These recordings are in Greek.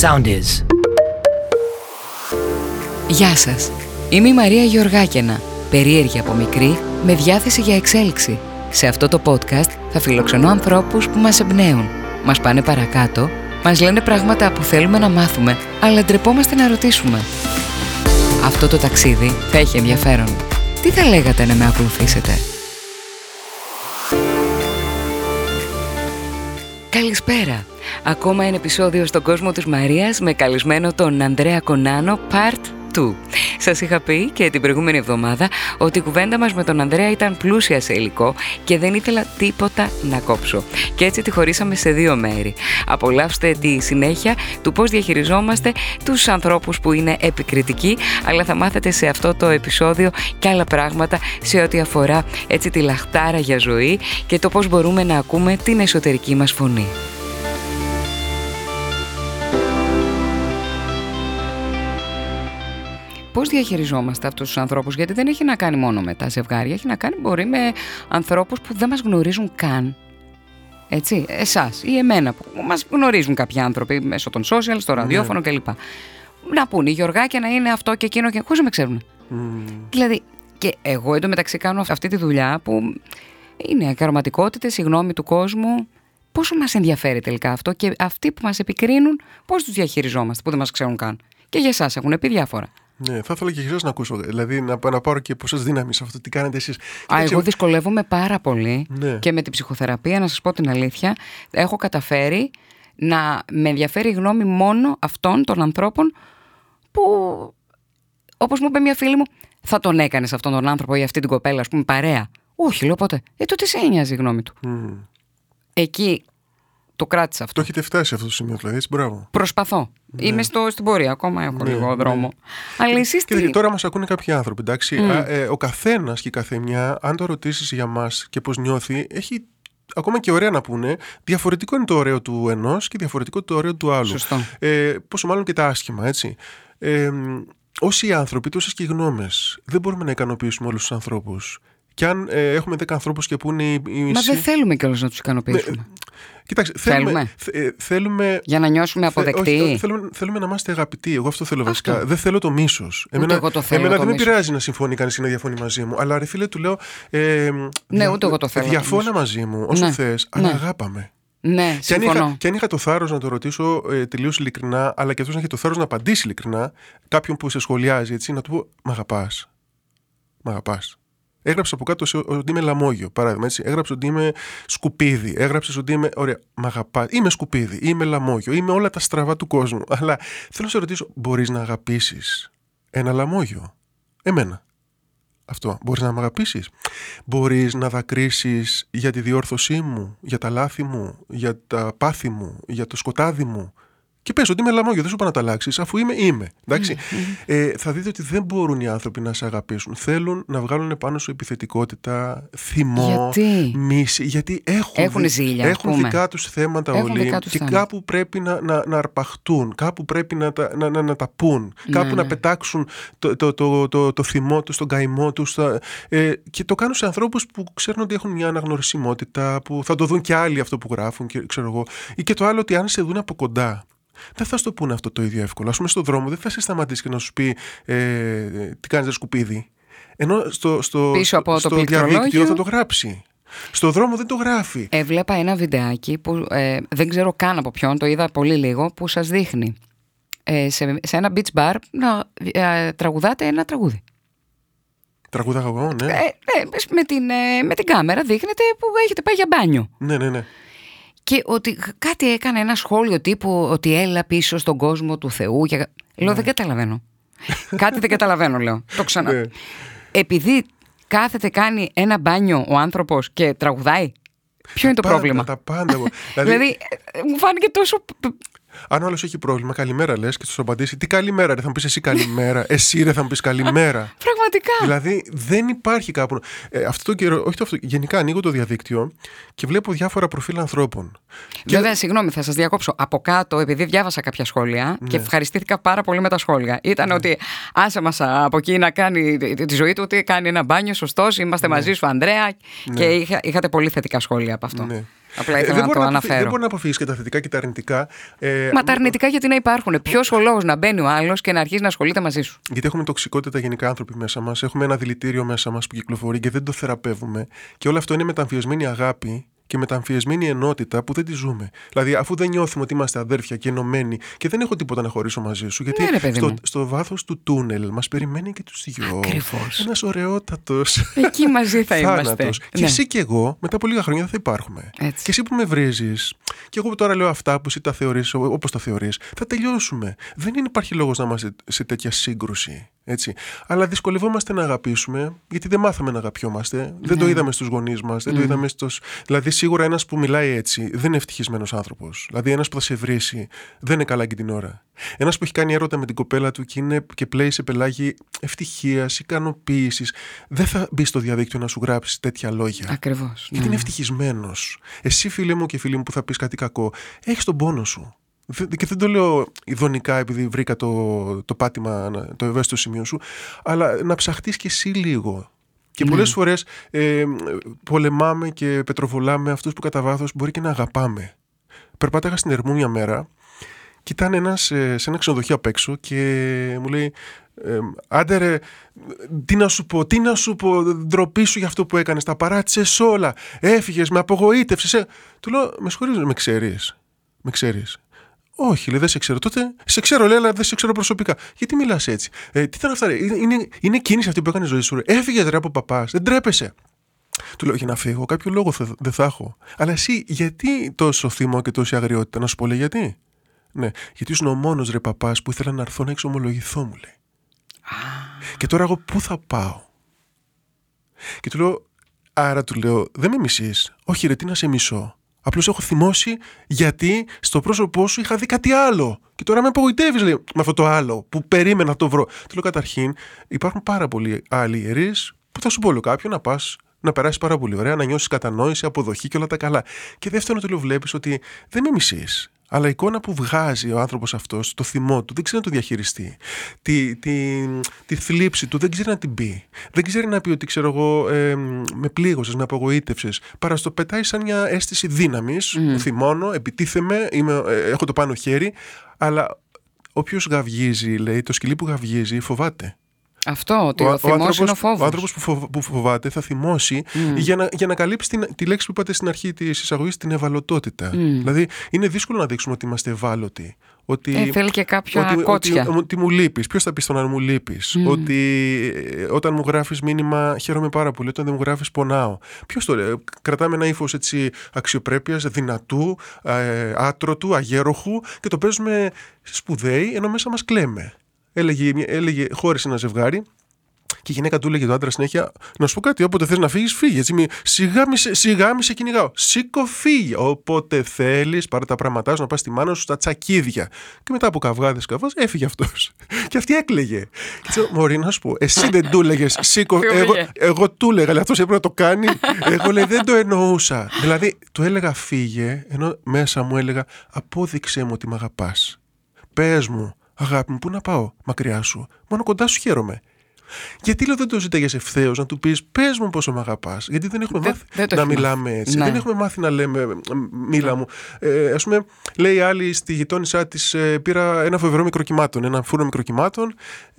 sound is. Γεια σας. Είμαι η Μαρία Γεωργάκαινα, περίεργη από μικρή, με διάθεση για εξέλιξη. Σε αυτό το podcast θα φιλοξενώ ανθρώπους που μας εμπνέουν, μας πάνε παρακάτω, μας λένε πράγματα που θέλουμε να μάθουμε, αλλά ντρεπόμαστε να ρωτήσουμε. Αυτό το ταξίδι θα έχει ενδιαφέρον. Τι θα λέγατε να με ακολουθήσετε? Καλησπέρα. Ακόμα ένα επεισόδιο στον κόσμο της Μαρίας με καλεσμένο τον Ανδρέα Κονάνο Part 2. Σας είχα πει και την προηγούμενη εβδομάδα ότι η κουβέντα μας με τον Ανδρέα ήταν πλούσια σε υλικό και δεν ήθελα τίποτα να κόψω. Και έτσι τη χωρίσαμε σε 2 μέρη. Απολαύστε τη συνέχεια του πώς διαχειριζόμαστε τους ανθρώπους που είναι επικριτικοί, αλλά θα μάθετε σε αυτό το επεισόδιο και άλλα πράγματα σε ό,τι αφορά έτσι τη λαχτάρα για ζωή και το πώς μπορούμε να ακούμε την εσωτερική μας φωνή. Πώς διαχειριζόμαστε αυτούς τους ανθρώπους? Γιατί δεν έχει να κάνει μόνο με τα ζευγάρια, έχει να κάνει μπορεί με ανθρώπους που δεν μας γνωρίζουν καν. Έτσι, εσάς ή εμένα που μας γνωρίζουν κάποιοι άνθρωποι μέσω των social, στο ραδιόφωνο κλπ. Να πούνε η Γεωργάκια να είναι αυτό και εκείνο και χωρίς να με ξέρουν. Δηλαδή, και εγώ εντωμεταξύ κάνω αυτή τη δουλειά που είναι ακαρωματικότητες, η γνώμη του κόσμου. Πόσο μας ενδιαφέρει τελικά αυτό και αυτοί που μας επικρίνουν, πώς τους διαχειριζόμαστε που δεν μας ξέρουν καν? Και για εσάς έχουν πει διάφορα. Ναι, θα ήθελα και εσάς να ακούσω. Δηλαδή να πάρω και από εσάς δύναμη σε αυτό. Τι κάνετε εσείς? Εγώ δυσκολεύομαι πάρα πολύ και με την ψυχοθεραπεία, να σας πω την αλήθεια. Έχω καταφέρει να με ενδιαφέρει η γνώμη μόνο αυτών των ανθρώπων που, όπως μου είπε μια φίλη μου, θα τον έκανες αυτόν τον άνθρωπο ή αυτή την κοπέλα, ας πούμε, παρέα? Όχι, λέω ποτέ. Τότε σε νοιάζει η γνώμη του. Εκεί το κράτησα αυτό. Το έχετε φτάσει αυτό το σημείο, δηλαδή, έτσι, μπράβο. Προσπαθώ. Είμαι στην πορεία, ακόμα έχω λίγο δρόμο. Αλλά εσείς τι... Τώρα μας ακούνε κάποιοι άνθρωποι, εντάξει. Ο καθένας και η καθεμιά, αν το ρωτήσεις για μας και πώς νιώθει, έχει ακόμα και ωραία να πούνε. Διαφορετικό είναι το ωραίο του ενός και διαφορετικό το ωραίο του άλλου. Σωστό. Πόσο μάλλον και τα άσχημα, έτσι. Όσοι άνθρωποι, τόσες και οι γνώμες, δεν μπορούμε να ικανοποιήσουμε όλους τους ανθρώπους. Και αν έχουμε 10 ανθρώπους και πούνε οι μισοί... Μα δεν θέλουμε κιόλας να τους ικανοποιήσουμε. Κοιτάξτε, θέλουμε. Για να νιώσουμε αποδεκτοί. Θέλουμε να είμαστε αγαπητοί. Εγώ αυτό θέλω βασικά. Δεν θέλω το μίσος. Εμένα δεν με πειράζει να συμφωνεί κανείς ή να διαφωνεί μαζί μου. Αλλά ρε φίλε, του λέω. Ναι, ούτε εγώ το θέλω. Διαφώνα μαζί μου όσο θες, αλλά αγάπαμε. Ναι, συμφωνώ. Και αν είχα το θάρρος να το ρωτήσω τελείως ειλικρινά, αλλά και αυτός να έχει το θάρρος να απαντήσει ειλικρινά, κάποιον που σε σχολιάζει, έτσι, να του πω: Μ' αγαπάς. Μ' αγαπάς. Έγραψε από κάτω ότι είμαι λαμόγιο, παράδειγμα, έτσι. Έγραψε ότι είμαι σκουπίδι. Έγραψε ότι είμαι. Ωραία, μ' αγαπάς. Είμαι σκουπίδι, είμαι λαμόγιο, είμαι όλα τα στραβά του κόσμου. Αλλά θέλω να σε ρωτήσω, μπορείς να αγαπήσεις ένα λαμόγιο? Εμένα. Αυτό. Μπορείς να με αγαπήσεις? Μπορείς να δακρύσεις για τη διόρθωσή μου, για τα λάθη μου, για τα πάθη μου, για το σκοτάδι μου? Και πες ότι είμαι λαμόγιο, δεν σου είπα να τα αλλάξεις, αφού είμαι. Εντάξει. Θα δείτε ότι δεν μπορούν οι άνθρωποι να σε αγαπήσουν. Θέλουν να βγάλουν πάνω σου επιθετικότητα, θυμό, μίση. Γιατί έχουν ζήλια, έχουν δικά τους θέματα όλοι. Και κάπου πρέπει να αρπαχτούν, κάπου πρέπει να τα πούν, κάπου να πετάξουν το θυμό τους, τον καημό τους. Και το κάνουν σε ανθρώπους που ξέρουν ότι έχουν μια αναγνωρισιμότητα, που θα το δουν και άλλοι αυτό που γράφουν, ξέρω εγώ. Ή και το άλλο, ότι αν σε δουν από κοντά, δεν θα σου το πούνε αυτό το ίδιο εύκολο. Ας πούμε, στον δρόμο δεν θα σε σταματήσει και να σου πει τι κάνεις, ρε σκουπίδι. Ενώ στο διαδίκτυο θα το γράψει. Στο δρόμο δεν το γράφει. Έβλεπα ένα βιντεάκι που δεν ξέρω καν από ποιον, το είδα πολύ λίγο, που σας δείχνει σε ένα beach bar να τραγουδάτε ένα τραγούδι. Τραγουδάγα εγώ, ναι. Με την κάμερα δείχνετε που έχετε πάει για μπάνιο. Ναι. Και ότι κάτι έκανε ένα σχόλιο τύπου ότι έλα πίσω στον κόσμο του Θεού. Λέω δεν καταλαβαίνω. Κάτι δεν καταλαβαίνω, λέω. Το ξανά. Επειδή κάθεται, κάνει ένα μπάνιο ο άνθρωπος και τραγουδάει. Ποιο είναι το πρόβλημα? Τα πάντα. Δηλαδή μου φάνηκε τόσο... Αν ο άλλος έχει πρόβλημα, καλημέρα λες και θα σου απαντήσει: Τι καλημέρα, ρε, θα μου πεις εσύ καλημέρα. Εσύ, ρε, θα μου πεις καλημέρα. Πραγματικά. Δηλαδή δεν υπάρχει κάπου. Αυτό το καιρό, όχι το αυτό. Γενικά ανοίγω το διαδίκτυο και βλέπω διάφορα προφίλ ανθρώπων. Βέβαια, συγγνώμη, θα σας διακόψω. Από κάτω, επειδή διάβασα κάποια σχόλια και ευχαριστήθηκα πάρα πολύ με τα σχόλια. Ήταν ότι άσε μας από εκεί να κάνει τη ζωή του, ότι κάνει ένα μπάνιο, σωστός, είμαστε μαζί σου, Ανδρέα. Και είχατε πολύ θετικά σχόλια από αυτό. Απλά ήθελα να το αναφέρω. Δεν μπορεί να αποφύγεις και τα θετικά και τα αρνητικά. Μα τα αρνητικά γιατί να υπάρχουν. Ποιος ο λόγος να μπαίνει ο άλλος και να αρχίσει να ασχολείται μαζί σου? Γιατί έχουμε τοξικότητα γενικά άνθρωποι μέσα μας. Έχουμε ένα δηλητήριο μέσα μας που κυκλοφορεί και δεν το θεραπεύουμε. Και όλο αυτό είναι μεταμφιεσμένη αγάπη και μεταμφιεσμένη ενότητα που δεν τη ζούμε. Δηλαδή, αφού δεν νιώθουμε ότι είμαστε αδέρφια και ενωμένοι και δεν έχω τίποτα να χωρίσω μαζί σου, γιατί στο βάθος του τούνελ μας περιμένει και τους δυο. Ακριβώς. Ένας ωραιότατος. Εκεί μαζί θα είμαστε. Και εσύ και εγώ, μετά από λίγα χρόνια δεν θα υπάρχουμε. Έτσι. Και εσύ που με βρίζεις, και εγώ που τώρα λέω αυτά που εσύ τα θεωρείς όπως τα θεωρείς, θα τελειώσουμε. Δεν υπάρχει λόγος να είμαστε σε τέτοια σύγκρουση. Έτσι. Αλλά δυσκολευόμαστε να αγαπήσουμε, γιατί δεν μάθαμε να αγαπιόμαστε. Δεν το είδαμε στους γονείς μας. Δεν το είδαμε Δηλαδή, σίγουρα ένας που μιλάει έτσι δεν είναι ευτυχισμένος άνθρωπος. Δηλαδή, ένας που θα σε βρίσει δεν είναι καλά και την ώρα. Ένας που έχει κάνει έρωτα με την κοπέλα του και πλέει σε πελάγι ευτυχίας, ικανοποίησης, δεν θα μπει στο διαδίκτυο να σου γράψει τέτοια λόγια. Ακριβώς. Γιατί είναι ευτυχισμένος. Εσύ, φίλε μου και φίλοι μου, που θα πεις κάτι κακό, έχεις τον πόνο σου. Και δεν το λέω ειδονικά επειδή βρήκα το πάτημα, το ευαίσθητο σημείο σου, αλλά να ψαχτείς και εσύ λίγο. Και πολλές φορές πολεμάμε και πετροβολάμε αυτούς που κατά βάθος μπορεί και να αγαπάμε. Περπάταγα στην Ερμού μια μέρα και ήταν ένας σε ένα ξενοδοχείο απ' έξω και μου λέει «Άντε ρε, τι να σου πω, ντροπή σου για αυτό που έκανες, τα παράτησες όλα, έφυγες, με απογοήτευσες». Του λέω «Με συγχωρείς, με ξέρεις». «Όχι», λέει, «δεν σε ξέρω». «Τότε σε ξέρω», λέει, «αλλά δεν σε ξέρω προσωπικά». «Γιατί μιλάς έτσι?» «Τι ήταν αυτά, ρε? Είναι κίνηση αυτή που έκανε ζωή σου, ρε. Έφυγες, ρε, από παπάς, δεν τρέπεσαι». Του λέω «Για να φύγω, κάποιο λόγο δεν θα έχω». «Αλλά εσύ γιατί τόσο θυμό και τόση αγριότητα?» «Να σου πω», λέει, «γιατί?» «Ναι, γιατί ήσουν ο μόνος, ρε, παπάς που ήθελα να έρθω να εξομολογηθώ», μου λέει. «Και τώρα εγώ πού θα πάω?» Και του λέω «Άρα», του λέω, «δεν με μισείς?» «Όχι, ρε, τι να σε μισώ. Απλώς έχω θυμώσει γιατί στο πρόσωπό σου είχα δει κάτι άλλο. Και τώρα με απογοητεύεις, λέει, με αυτό το άλλο που περίμενα να το βρω». Του λέω «Καταρχήν, υπάρχουν πάρα πολλοί άλλοι ιερείς που θα σου πω, λέω, κάποιον να πας να περάσεις πάρα πολύ ωραία, να νιώσεις κατανόηση, αποδοχή και όλα τα καλά. Και δεύτερον, του λέω, βλέπεις ότι δεν με μισείς. Αλλά η εικόνα που βγάζει ο άνθρωπος αυτός, το θυμό του, δεν ξέρει να το διαχειριστεί. Τη θλίψη του δεν ξέρει να την πει. Δεν ξέρει να πει ότι, ξέρω εγώ, με πλήγωσες, με απογοήτευσες. Παρά στο πετάει σαν μια αίσθηση δύναμης. Θυμώνω, επιτίθεμαι, έχω το πάνω χέρι. Αλλά όποιος γαυγίζει, λέει, το σκυλί που γαυγίζει φοβάται. Αυτό, ότι ο θυμός είναι ο φόβος. Ο άνθρωπος που φοβάται θα θυμώσει για να καλύψει τη λέξη που είπατε στην αρχή της εισαγωγής, την ευαλωτότητα. Δηλαδή, είναι δύσκολο να δείξουμε ότι είμαστε ευάλωτοι. Ότι, θέλει και κάποια κότσια. Ότι μου λείπεις. Ποιος θα πει στον να μου λείπεις? Ότι όταν μου γράφεις μήνυμα χαίρομαι πάρα πολύ, όταν δεν μου γράφεις πονάω. Ποιος το λέει? Κρατάμε ένα ύφος έτσι αξιοπρέπειας, δυνατού, άτρωτου, αγέροχου και το παίζουμε σπουδαίοι ενώ μέσα μας κλαίμε. Έλεγε χώρισε ένα ζευγάρι και η γυναίκα του έλεγε το άντρα συνέχεια «Να σου πω κάτι, όποτε θες να φύγεις, φύγε. Έτσι, σιγά μη σε κυνηγάω. Σήκω, φύγε. Όποτε θέλεις, πάρε τα πράγματά σου να πας στη μάνα σου στα τσακίδια». Και μετά από καυγάδες έφυγε αυτός. Και αυτή έκλαιγε. Και «Μωρή, να σου πω, εσύ δεν του έλεγες σήκω». Εγώ του έλεγα, αλλά αυτός έπρεπε να το κάνει. Εγώ, λέει, δεν το εννοούσα. Δηλαδή, του έλεγα φύγε, ενώ μέσα μου έλεγα απόδειξέ μου ότι με αγαπάς. Πες μου, αγάπη μου, πού να πάω? Μακριά σου. Μόνο κοντά σου χαίρομαι. Γιατί, λέω, δεν το ζήταγες ευθέως να του πεις πες μου πόσο με αγαπάς? Γιατί δεν έχουμε μάθει να μιλάμε έτσι. Ναι. Δεν έχουμε μάθει να λέμε μίλα μου. Ας πούμε, λέει άλλη στη γειτόνισά της, πήρα ένα φοβερό μικροκυμάτων, ένα φούρνο μικροκυμάτων,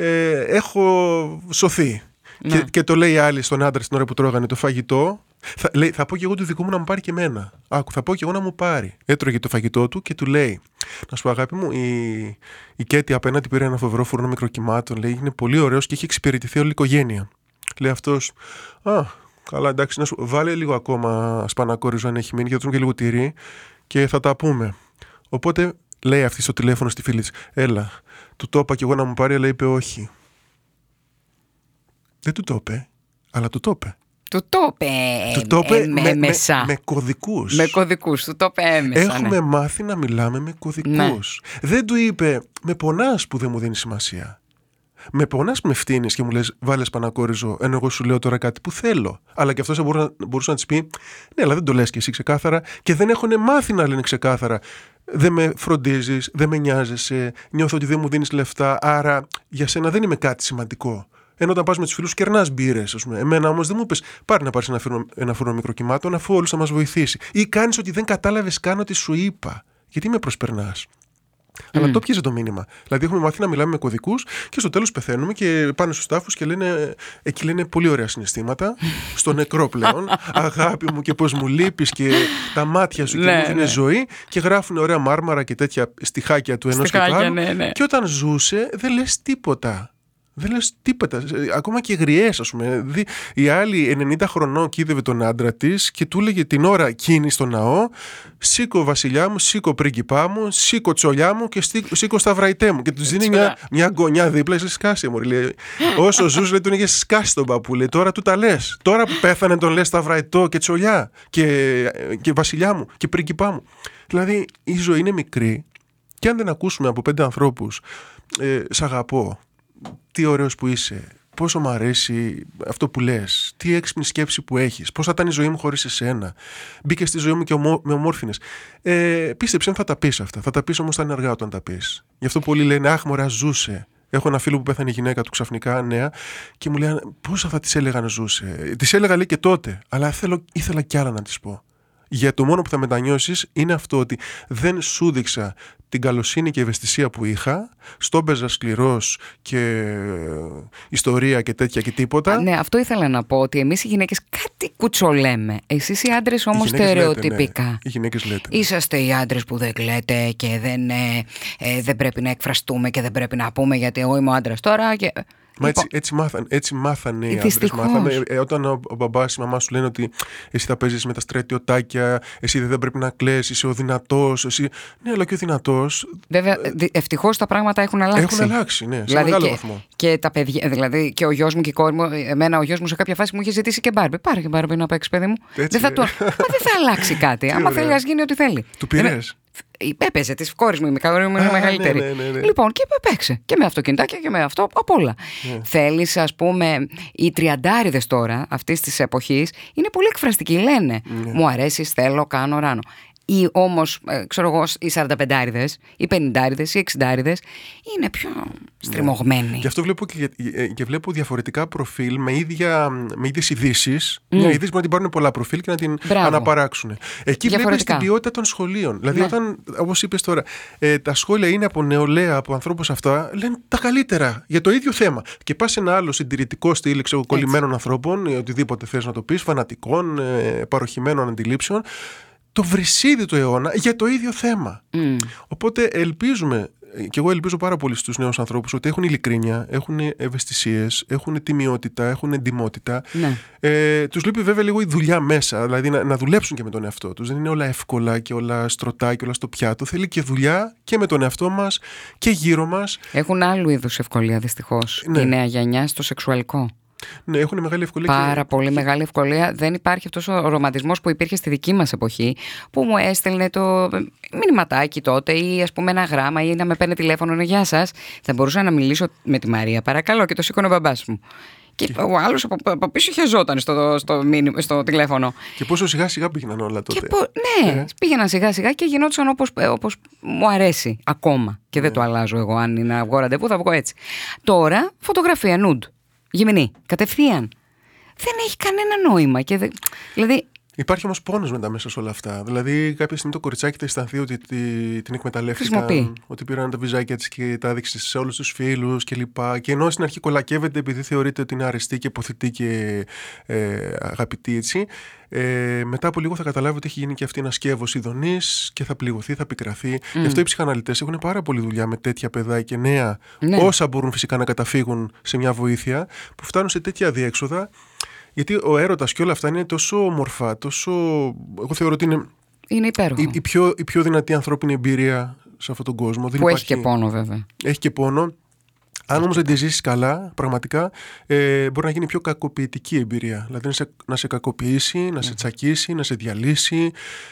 έχω σωθεί. Ναι. Και το λέει άλλη στον άντρα στην ώρα που τρώγανε το φαγητό. Θα πω και εγώ του δικού μου να μου πάρει και εμένα. Άκου, θα πω και εγώ να μου πάρει. Έτρωγε το φαγητό του και του λέει, να σου πω, αγάπη μου, η Κέτη απέναντι πήρε ένα φοβερό φούρνο μικροκυμάτων. Λέει, είναι πολύ ωραίος και έχει εξυπηρετηθεί όλη η οικογένεια. Λέει αυτός, καλά, εντάξει, να σου βάλε λίγο ακόμα σπανακόριζο αν έχει μείνει, γιατί και λίγο τυρί και θα τα πούμε. Οπότε λέει αυτή στο τηλέφωνο στη φίλη της, έλα, του το είπα και εγώ να μου πάρει, αλλά είπε όχι. Δεν του το είπε, αλλά του το είπε. Του το είπε έμεσα. Με κωδικούς. Με κωδικούς, του το είπε έμεσα. Έχουμε μάθει να μιλάμε με κωδικούς. Ναι. Δεν του είπε με πονάς που δεν μου δίνει σημασία. Με πονάς που με φτύνεις και μου λες βάλε σπανακόριζο, ενώ εγώ σου λέω τώρα κάτι που θέλω. Αλλά και αυτός θα μπορούσε να της πει ναι, αλλά δεν το λες και εσύ ξεκάθαρα. Και δεν έχουν μάθει να λένε ξεκάθαρα. Δεν με φροντίζεις, δεν με νοιάζεσαι, νιώθω ότι δεν μου δίνεις λεφτά, άρα για σένα δεν είμαι κάτι σημαντικό. Ενώ όταν πας με τους φίλους κερνάς μπύρες, ας πούμε. Εμένα όμως δεν μου είπες πάρε να πάρεις ένα φούρνο μικροκυμάτων αφού όλους θα μας βοηθήσει. Ή κάνεις ότι δεν κατάλαβες καν ότι σου είπα. Γιατί με προσπερνάς. Αλλά το πιέζε το μήνυμα. Δηλαδή, έχουμε μάθει να μιλάμε με κωδικούς και στο τέλος πεθαίνουμε και πάνε στους τάφους και εκεί λένε πολύ ωραία συναισθήματα. Στο νεκρό πλέον. Αγάπη μου και πώς μου λείπεις και τα μάτια σου και μου δίνει ζωή. Και γράφουν ωραία μάρμαρα και τέτοια στιχάκια του ενός και του άλλου. Και όταν ζούσε, δεν λες τίποτα. Δεν λες τίποτα. Ακόμα και γριές, ας πούμε. Η άλλη 90 χρονών κοίδευε τον άντρα της και του έλεγε την ώρα εκείνη στο ναό: σήκω βασιλιά μου, σήκω πρίγκιπά μου, σήκω τσολιά μου και σήκω σταυραϊτέ μου. Και του δίνει μια γωνιά δίπλα, είσαι σκάσει, μωρή. Λέει. Όσο ζούσε, λέει, τον είχε σκάσει τον παππού. Λέει, τώρα του τα λες. Τώρα που πέθανε, τον λες σταυραϊτό και τσολιά και βασιλιά μου και πρίγκιπά μου. Δηλαδή η ζωή είναι μικρή και αν δεν ακούσουμε από 5 ανθρώπους σ' αγαπώ. Τι ωραίος που είσαι, πόσο μ' αρέσει αυτό που λες, τι έξυπνη σκέψη που έχεις, πώς θα ήταν η ζωή μου χωρίς εσένα. Μπήκε στη ζωή μου και με ομόρφινες. Πίστεψε, θα τα πεις αυτά. Θα τα πεις όμως θα είναι αργά όταν τα πεις. Γι' αυτό πολλοί λένε αχ μωρά ζούσε. Έχω ένα φίλο που πέθανε η γυναίκα του ξαφνικά, νέα, και μου λέει πόσα θα της έλεγα να ζούσε. Της έλεγα λέει και τότε, αλλά ήθελα κι άλλα να της πω. Για το μόνο που θα μετανιώσεις είναι αυτό ότι δεν σου δείξα την καλοσύνη και ευαισθησία που είχα, στον παίζα σκληρός και ιστορία και τέτοια και τίποτα. Ναι, αυτό ήθελα να πω, ότι εμείς οι γυναίκες κάτι κουτσολέμε. Εσείς οι άντρες όμως στερεοτυπικά. Ναι. Οι γυναίκες λέτε. Είσαστε οι άντρες που δεν κλαίτε και δεν πρέπει να εκφραστούμε και δεν πρέπει να πούμε γιατί εγώ είμαι ο άντρας τώρα και... Μα έτσι μάθανε οι άντρες. Όταν ο μπαμπάς, η μαμά σου λένε ότι εσύ θα παίζεις με τα στρατιωτάκια, εσύ δεν πρέπει να κλαις, είσαι ο δυνατός. Ναι, αλλά και ο δυνατός. Βέβαια, ευτυχώς τα πράγματα έχουν αλλάξει. Έχουν αλλάξει, ναι, σε μεγάλο βαθμό. Και τα παιδιά, δηλαδή και ο γιος μου και η κόρη μου, εμένα ο γιος μου σε κάποια φάση μου είχε ζητήσει και Μπάρμπι. Πάρε και Μπάρμπι να παίξει, παιδί μου. Δεν θα αλλάξει κάτι. Άμα θέλει, ας γίνει ό,τι θέλει. Του πήρες? Έπαιζε τη κόρη μου, η κόρη μου είναι μεγαλύτερη. Ναι. Λοιπόν, και παίξε και με αυτοκινητάκια και με αυτό, απ' όλα. Θέλεις, ας πούμε, οι τριαντάριδες τώρα αυτής της εποχής είναι πολύ εκφραστικοί. Λένε μου αρέσεις, θέλω, κάνω, ράνω. Ή όμως, ξέρω εγώ, οι 45άριδες, οι 50άριδες, οι 60άριδες είναι πιο στριμωγμένοι. Γι' αυτό βλέπω διαφορετικά προφίλ με ίδιες ειδήσεις. Μια είδηση μπορεί να την πάρουν πολλά προφίλ και να την αναπαράξουν. Εκεί βλέπεις την ποιότητα των σχολείων. Δηλαδή, όταν, όπως είπες τώρα, τα σχόλια είναι από νεολαία, από ανθρώπους αυτά, λένε τα καλύτερα για το ίδιο θέμα. Και πας σε ένα άλλο συντηρητικό στυλ κολλημένων ανθρώπων, οτιδήποτε θες να το πεις, φανατικών, παροχημένων αντιλήψεων. Το βρυσίδι του αιώνα για το ίδιο θέμα. Οπότε ελπίζουμε, και εγώ ελπίζω πάρα πολύ στους νέους ανθρώπους, ότι έχουν ειλικρίνεια, έχουν ευαισθησίες, έχουν τιμιότητα, έχουν εντιμότητα. Τους λείπει βέβαια λίγο η δουλειά μέσα, δηλαδή να δουλέψουν και με τον εαυτό τους. Δεν είναι όλα εύκολα και όλα στρωτά και όλα στο πιάτο. Θέλει και δουλειά και με τον εαυτό μας και γύρω μας. Έχουν άλλου είδους ευκολία δυστυχώς η νέα γενιά στο σεξουαλικό. Ναι, έχουν μεγάλη ευκολία. Πάρα πολύ μεγάλη ευκολία. Δεν υπάρχει αυτός ο ρομαντισμός που υπήρχε στη δική μας εποχή, που μου έστελνε το μηνυματάκι τότε ή ας πούμε ένα γράμμα ή να με παίρνει τηλέφωνο. Γεια σας, θα μπορούσα να μιλήσω με τη Μαρία, παρακαλώ, και το σήκωνε ο μπαμπάς μου. Και ο άλλος από πίσω χεζόταν στο τηλέφωνο. Και πόσο σιγά σιγά πήγαιναν όλα τότε. Πήγαιναν σιγά σιγά και γινόντουσαν όπως μου αρέσει ακόμα. Και δεν το αλλάζω εγώ. Αν είναι να βγω ραντεβού, θα βγω έτσι. Τώρα φωτογραφία nude. Γυμνή, κατευθείαν. Δεν έχει κανένα νόημα. Δηλαδή... Υπάρχει όμως πόνος μετά μέσα σε όλα αυτά. Δηλαδή, κάποια στιγμή το κοριτσάκι θα αισθανθεί ότι την εκμεταλλεύτηκαν, ότι πήραν τα βυζάκια της και τα έδειξε σε όλους τους φίλους κλπ. Και ενώ στην αρχή κολακεύεται επειδή θεωρείται ότι είναι αρεστή και ποθητή και αγαπητή έτσι, μετά από λίγο θα καταλάβει ότι έχει γίνει και αυτή ένα σκεύος ειδονής και θα πληγωθεί, θα πικραθεί. Γι' αυτό οι ψυχαναλυτές έχουν πάρα πολλή δουλειά με τέτοια παιδάκια και νέα, όσα μπορούν φυσικά να καταφύγουν σε μια βοήθεια, που φτάνουν σε τέτοια διέξοδα. Γιατί ο έρωτας και όλα αυτά είναι τόσο όμορφα, τόσο. Εγώ θεωρώ ότι είναι υπέροχο. Η πιο δυνατή ανθρώπινη εμπειρία σε αυτόν τον κόσμο. Που έχει και πόνο, βέβαια. Έχει και πόνο. Αν όμως δεν τη ζήσεις καλά, πραγματικά μπορεί να γίνει πιο κακοποιητική εμπειρία. Δηλαδή να σε κακοποιήσει, να σε τσακίσει, να σε διαλύσει,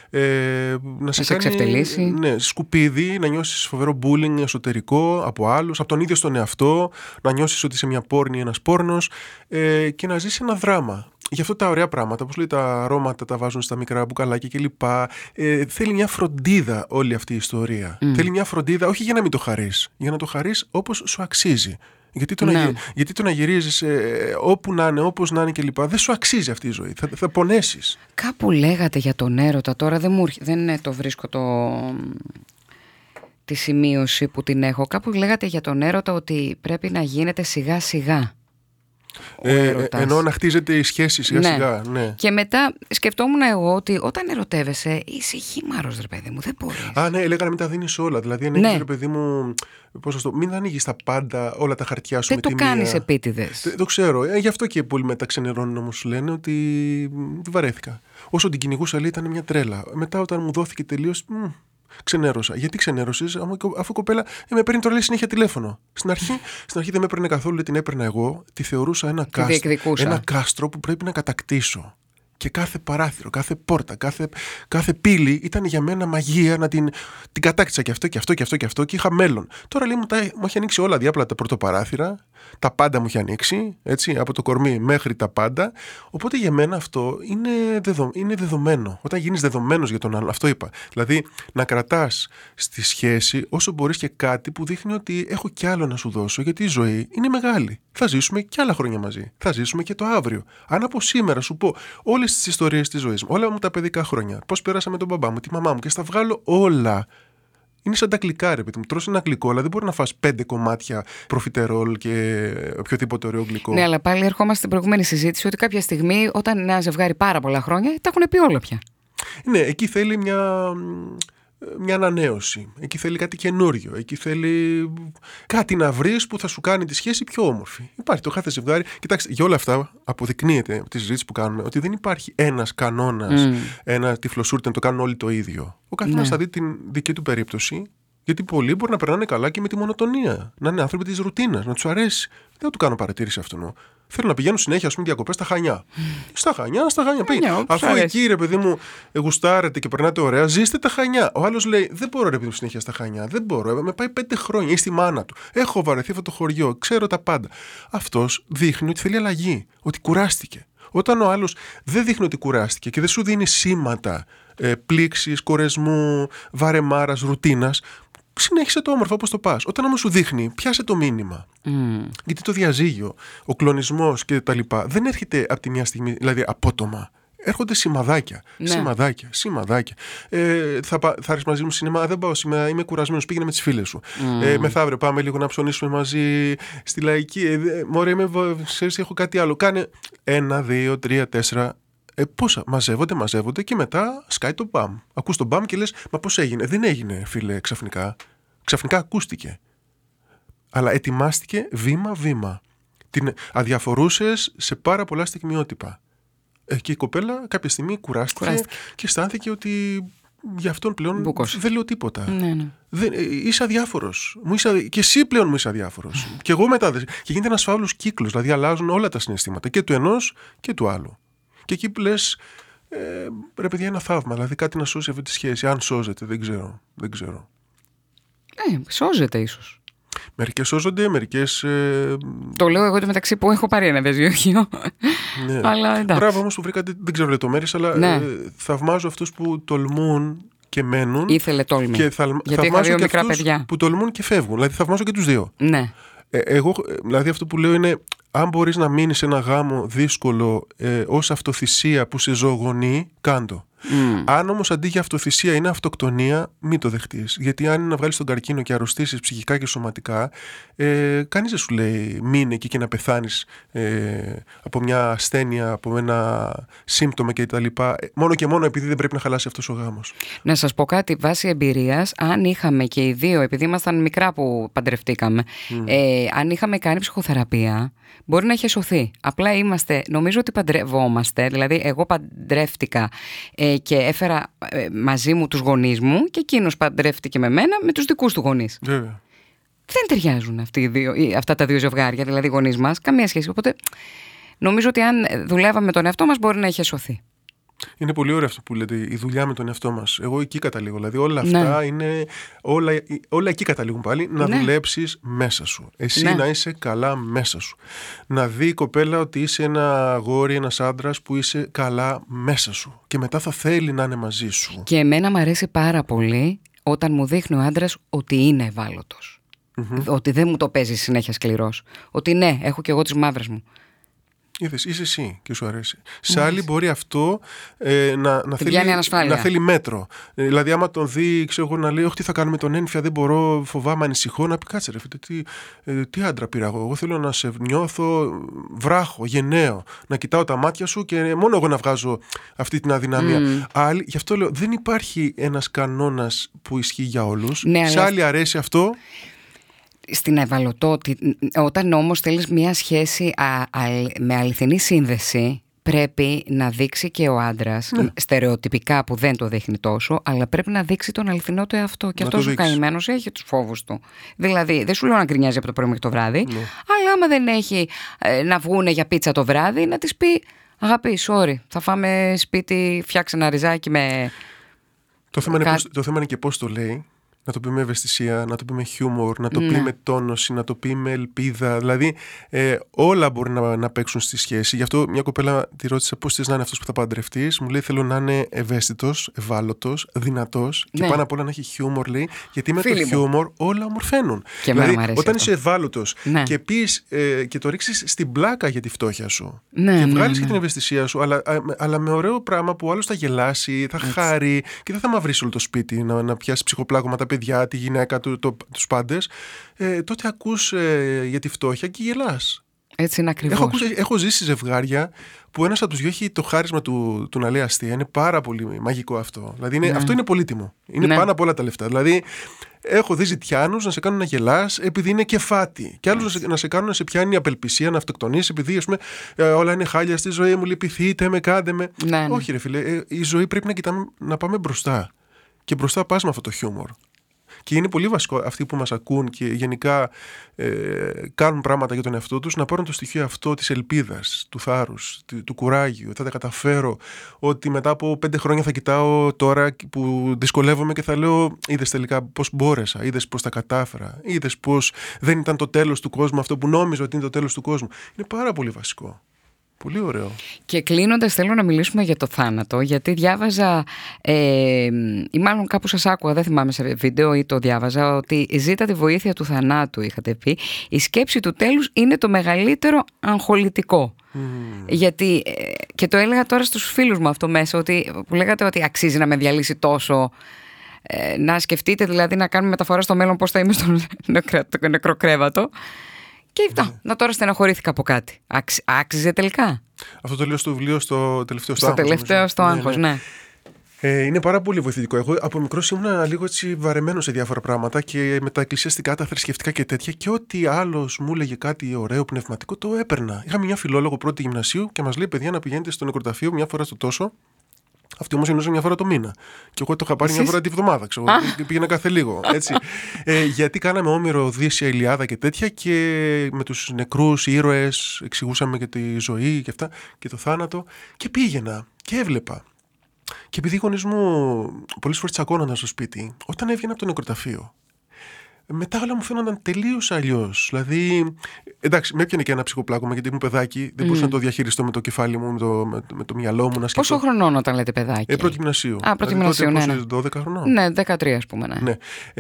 να σε εξευτελίσει. Ναι, σκουπίδι, να νιώσεις φοβερό bullying εσωτερικό από άλλους, από τον ίδιο στον εαυτό, να νιώσεις ότι είσαι μια πόρνη ή ένας πόρνος και να ζήσεις ένα δράμα. Γι' αυτό τα ωραία πράγματα, όπως λέει τα αρώματα, τα βάζουν στα μικρά μπουκαλάκια κλπ. Θέλει μια φροντίδα όλη αυτή η ιστορία. Θέλει μια φροντίδα, όχι για να μην το χαρείς, για να το χαρείς όπως σου αξίζει. Γιατί το να γυρίζεις όπου να είναι, όπως να είναι κλπ. Δεν σου αξίζει αυτή η ζωή. Θα πονέσεις. Κάπου λέγατε για τον έρωτα, τώρα δεν το βρίσκω τη σημείωση που την έχω. Κάπου λέγατε για τον έρωτα ότι πρέπει να γίνεται σιγά σιγά. Ενώ να χτίζεται η σχέση σιγά σιγά. Ναι. Και μετά σκεφτόμουν εγώ ότι όταν ερωτεύεσαι είσαι χήμαρος, ρε παιδί μου, δεν μπορείς. Ναι, λέγανε μην τα δίνεις όλα. Δηλαδή ανοίγεις, ρε παιδί μου, μην ανοίγεις τα πάντα, όλα τα χαρτιά σου. Δεν το κάνεις επίτηδες. Το ξέρω. Γι' αυτό και πολλοί μετά ξενερώνουν όμως λένε ότι τη βαρέθηκα. Όσο την κυνηγούσα λέει ήταν μια τρέλα. Μετά όταν μου δόθηκε τελείως. Ξενέρωσα. Γιατί ξενέρωσες, αφού η κοπέλα με παίρνει τώρα λέει συνέχεια τηλέφωνο. Στην αρχή δεν με έπαιρνε καθόλου, την έπαιρνα εγώ, τη θεωρούσα ένα κάστρο που πρέπει να κατακτήσω. Και κάθε παράθυρο, κάθε πόρτα, κάθε πύλη ήταν για μένα μαγεία να την κατάκτησα και αυτό και είχα μέλλον. Τώρα λέει μου έχει ανοίξει όλα διάπλατα τα πρωτοπαράθυρα, τα πάντα μου έχει ανοίξει, έτσι, από το κορμί μέχρι τα πάντα. Οπότε για μένα αυτό είναι δεδομένο. Όταν γίνεις δεδομένος για τον άλλο, αυτό είπα. Δηλαδή να κρατάς στη σχέση όσο μπορείς και κάτι που δείχνει ότι έχω κι άλλο να σου δώσω, γιατί η ζωή είναι μεγάλη. Θα ζήσουμε κι άλλα χρόνια μαζί. Θα ζήσουμε και το αύριο. Αν από σήμερα σου πω όλες τις ιστορίες της ζωής μου, όλα μου τα παιδικά χρόνια, πώς πέρασα με τον μπαμπά μου, τη μαμά μου και στα βγάλω όλα. Είναι σαν τα γλυκά, ρε παιδί μου. Τρως ένα γλυκό, αλλά δεν μπορεί να φας 5 κομμάτια προφιτερόλ και οποιοδήποτε ωραίο γλυκό. Ναι, αλλά πάλι ερχόμαστε στην προηγούμενη συζήτηση ότι κάποια στιγμή, όταν ένα ζευγάρι πάρα πολλά χρόνια, τα έχουν πει όλα πια. Ναι, εκεί θέλει μια ανανέωση. Εκεί θέλει κάτι καινούριο. Εκεί θέλει κάτι να βρεις που θα σου κάνει τη σχέση πιο όμορφη. Υπάρχει το κάθε ζευγάρι. Κοιτάξτε, για όλα αυτά αποδεικνύεται από τη συζήτηση που κάνουμε ότι δεν υπάρχει ένας κανόνας, ένα τυφλοσούρτι να το κάνουν όλοι το ίδιο. Ο καθένας θα δει την δική του περίπτωση. Γιατί πολλοί μπορεί να περνάνε καλά και με τη μονοτονία. Να είναι άνθρωποι της ρουτίνας, να τους αρέσει. Δεν του κάνω παρατήρηση αυτόν. Θέλω να πηγαίνουν συνέχεια, ας πούμε, διακοπές στα Χανιά. Στα Χανιά. Αφού εκεί, ρε παιδί μου, γουστάρετε και περνάτε ωραία, ζήστε τα Χανιά. Ο άλλος λέει: δεν μπορώ, ρε παιδί μου, συνέχεια στα Χανιά. Δεν μπορώ. Με πάει 5 χρόνια ή στη μάνα του. Έχω βαρεθεί αυτό το χωριό. Ξέρω τα πάντα. Αυτός δείχνει ότι θέλει αλλαγή. Ότι κουράστηκε. Όταν ο άλλος δεν δείχνει ότι κουράστηκε και δεν σου δίνει σήματα πλήξης, κορεσμού, βαρεμάρας, ρουτίνας. Συνέχισε το όμορφο όπως το πας. Όταν όμως σου δείχνει, πιάσε το μήνυμα. Γιατί το διαζύγιο, ο κλονισμός και τα λοιπά δεν έρχεται από τη μια στιγμή, δηλαδή απότομα. Έρχονται σημαδάκια. Σημαδάκια. Θα έρθεις μαζί μου σινεμά, δεν πάω σήμερα, είμαι κουρασμένος, πήγαινε με τις φίλες σου. Μεθαύριο πάμε λίγο να ψωνίσουμε μαζί στη Λαϊκή. Μωρέ, έχω κάτι άλλο. Κάνε 1, 2, 3, 4. Πόσα μαζεύονται και μετά σκάει το μπαμ. Ακούς το μπαμ και λες, μα πώς έγινε? Δεν έγινε, φίλε, ξαφνικά. Ξαφνικά ακούστηκε. Αλλά ετοιμάστηκε βήμα-βήμα. Την αδιαφορούσες σε πάρα πολλά στιγμιότυπα. Και η κοπέλα κάποια στιγμή κουράστηκε και αισθάνθηκε ότι για αυτόν πλέον δεν λέω τίποτα. Ναι. Είσαι αδιάφορος. Και εσύ πλέον μου είσαι αδιάφορος. Και εγώ μετά. Και γίνεται ένας φαύλος κύκλος. Δηλαδή αλλάζουν όλα τα συναισθήματα και του ενός και του άλλου. Και εκεί που λες, ρε παιδιά, ένα θαύμα. Δηλαδή κάτι να σώσει αυτή τη σχέση. Αν σώζεται, δεν ξέρω. Σώζεται ίσως. Μερικές σώζονται, μερικές. Το λέω εγώ μεταξύ που έχω πάρει ένα διαζύγιο. Ναι. Αλλά εντάξει. Μπράβο όμως που βρήκατε, δεν ξέρω λεπτομέρειες, αλλά θαυμάζω αυτούς που τολμούν και μένουν. Ήθελε τόλμη. Γιατί είχα 2 μικρά παιδιά. Που τολμούν και φεύγουν. Δηλαδή θαυμάζω και τους δύο. Ναι. Εγώ, δηλαδή αυτό που λέω είναι, αν μπορείς να μείνεις σε ένα γάμο δύσκολο ως αυτοθυσία που σε ζωογονεί, κάντο. Αν όμως αντί για αυτοθυσία είναι αυτοκτονία, μην το δεχτείς. Γιατί αν είναι να βγάλεις τον καρκίνο και αρρωστήσεις ψυχικά και σωματικά, κανείς δεν σου λέει μείνε εκεί και να πεθάνεις από μια ασθένεια, από ένα σύμπτωμα κτλ. Μόνο και μόνο επειδή δεν πρέπει να χαλάσει αυτός ο γάμος. Να σας πω κάτι, βάσει εμπειρίας, αν είχαμε και οι δύο, επειδή ήμασταν μικρά που παντρευτήκαμε, αν είχαμε κάνει ψυχοθεραπεία, μπορεί να είχε σωθεί. Απλά νομίζω ότι παντρευόμαστε, δηλαδή εγώ παντρεύτηκα και έφερα μαζί μου τους γονείς μου και εκείνος παντρεύτηκε με μένα με τους δικούς του γονείς. Βέβαια. Δεν ταιριάζουν αυτά τα δύο ζευγάρια, δηλαδή οι γονείς μας, καμία σχέση. Οπότε νομίζω ότι αν δουλεύαμε με τον εαυτό μας μπορεί να είχε σωθεί. Είναι πολύ ωραίο αυτό που λέτε, η δουλειά με τον εαυτό μας. Εγώ εκεί καταλήγω. Δηλαδή όλα αυτά είναι. Όλα εκεί καταλήγουν πάλι. Να δουλέψεις μέσα σου. Εσύ να είσαι καλά μέσα σου. Να δει η κοπέλα ότι είσαι ένα αγόρι, ένας άντρας που είσαι καλά μέσα σου. Και μετά θα θέλει να είναι μαζί σου. Και εμένα μου αρέσει πάρα πολύ όταν μου δείχνει ο άντρας ότι είναι ευάλωτος. Ότι δεν μου το παίζει συνέχεια σκληρός. Ότι ναι, έχω κι εγώ τις μαύρες μου. Είδες, είσαι εσύ και σου αρέσει. Σε άλλη μπορεί αυτό να θέλει μέτρο. Δηλαδή, άμα τον δει, ξέρω εγώ, να λέει: όχι, τι θα κάνουμε τον ένφια, δεν μπορώ, φοβάμαι, ανησυχώ. Να πει: κάτσε, ρε φίλε, τι άντρα πήρα εγώ. Εγώ θέλω να σε νιώθω βράχο, γενναίο. Να κοιτάω τα μάτια σου και μόνο εγώ να βγάζω αυτή την αδυναμία. Γι' αυτό λέω: δεν υπάρχει ένας κανόνας που ισχύει για όλους. Ναι, σε άλλη αρέσει αυτό. Στην ευαλωτότητα, όταν όμως θέλεις μια σχέση με αληθινή σύνδεση, πρέπει να δείξει και ο άντρας, στερεοτυπικά που δεν το δείχνει τόσο, αλλά πρέπει να δείξει τον αληθινό του εαυτό. Και αυτός ο καημένος έχει τους φόβους του. Δηλαδή, δεν σου λέω να γκρινιάζει από το πρωί μέχρι το βράδυ, αλλά άμα δεν έχει να βγούνε για πίτσα το βράδυ, να της πει: αγάπη, sorry, θα φάμε σπίτι, φτιάξε ένα ριζάκι με. Το θέμα είναι και πώς το λέει. Να το πει με ευαισθησία, να το πει με χιούμορ, να το πει με τόνωση, να το πει με ελπίδα. Δηλαδή, όλα μπορεί να παίξουν στη σχέση. Γι' αυτό μια κοπέλα τη ρώτησα πώς θες να είναι αυτός που θα παντρευτείς. Μου λέει: θέλω να είναι ευαίσθητος, ευάλωτος, δυνατός και πάνω απ' όλα να έχει χιούμορ, λέει. Γιατί με το χιούμορ όλα ομορφαίνουν. Και δηλαδή, όταν είσαι ευάλωτος και πεις και το ρίξεις στην πλάκα για τη φτώχεια σου και βγάλεις και την ευαισθησία σου, αλλά με ωραίο πράγμα που ο άλλος θα γελάσει, θα χάρει και δεν θα μαυρίσει όλο το σπίτι, να πιάσει ψυχοπλάκωμα τα παιδιά, τη γυναίκα, τους πάντες, τότε ακούς για τη φτώχεια και γελάς. Έτσι είναι ακριβώς. Έχω ζήσει ζευγάρια που ένας από τους δυο έχει το χάρισμα του να λέει αστεία. Είναι πάρα πολύ μαγικό αυτό. Δηλαδή αυτό είναι πολύτιμο. Είναι πάνω από όλα τα λεφτά. Δηλαδή έχω δει ζητιάνους να σε κάνουν να γελάς επειδή είναι κεφάτι. Και άλλους να σε κάνουν να σε πιάνει η απελπισία, να αυτοκτονείς επειδή ας πούμε, όλα είναι χάλια στη ζωή μου, λυπηθείτε με, κάντε με. Όχι, ρε φίλε, η ζωή πρέπει να κοιτάμε να πάμε μπροστά. Και μπροστά πας με αυτό το χιούμορ. Και είναι πολύ βασικό αυτοί που μας ακούν και γενικά κάνουν πράγματα για τον εαυτό τους να πάρουν το στοιχείο αυτό της ελπίδας, του θάρρους, του κουράγιου. Θα τα καταφέρω. Ότι μετά από 5 χρόνια θα κοιτάω τώρα που δυσκολεύομαι και θα λέω: είδες τελικά πώς μπόρεσα, είδες πώς τα κατάφερα, είδες πώς δεν ήταν το τέλος του κόσμου αυτό που νόμιζα ότι είναι το τέλος του κόσμου. Είναι πάρα πολύ βασικό. Πολύ ωραίο. Και κλείνοντας, θέλω να μιλήσουμε για το θάνατο, γιατί διάβαζα ή μάλλον κάπου σας άκουγα, δεν θυμάμαι σε βίντεο ή το διάβαζα, ότι ζήτα τη βοήθεια του θανάτου, είχατε πει. Η σκέψη του τέλους είναι το μεγαλύτερο αγχολητικό. Γιατί, και το έλεγα τώρα στους φίλους μου αυτό μέσα, που λέγατε ότι αξίζει να με διαλύσει τόσο. Να σκεφτείτε δηλαδή να κάνουμε μεταφορά στο μέλλον πώς θα είμαι στο νεκροκρέβατο. Και να τώρα στεναχωρήθηκα από κάτι. Άξιζε τελικά. Αυτό το λέω στο βιβλίο, στο τελευταίο στο άγχος. Στο τελευταίο στο άγχος, ναι. Είναι πάρα πολύ βοηθητικό. Εγώ από μικρός ήμουν λίγο έτσι βαρεμένος σε διάφορα πράγματα και με τα εκκλησιαστικά, τα θρησκευτικά και τέτοια. Και ό,τι άλλος μου έλεγε κάτι ωραίο, πνευματικό, το έπαιρνα. Είχαμε μια φιλόλογο πρώτη γυμνασίου και μας λέει: παιδιά, να πηγαίνετε στο νεκροταφείο μια φορά στο τόσο. Αυτή όμως εννοούσε μια φορά το μήνα. Και εγώ το είχα πάρει μια φορά τη βδομάδα. Πήγαινα κάθε λίγο. Έτσι. Γιατί κάναμε Όμηρο, Οδύσσεια, Ηλιάδα και τέτοια. Και με τους νεκρούς ήρωες εξηγούσαμε και τη ζωή και αυτά και το θάνατο. Και πήγαινα και έβλεπα. Και επειδή οι γονείς μου πολλές φορές τσακώνονταν στο σπίτι, όταν έβγαινα από το νεκροταφείο, μετά όλα μου φαίνονταν τελείως αλλιώς. Δηλαδή, εντάξει, με έπιανε και ένα ψυχοπλάκωμα γιατί ήμουν παιδάκι, δεν μπορούσα να το διαχειριστώ με το κεφάλι μου, με το μυαλό μου να σκεφτώ. Πόσο χρονών όταν λέτε παιδάκι? Πρώτη γυμνασίου. Πρώτη γυμνασίου, ναι. 12 χρονών. Ναι, 13 ας πούμε, ναι.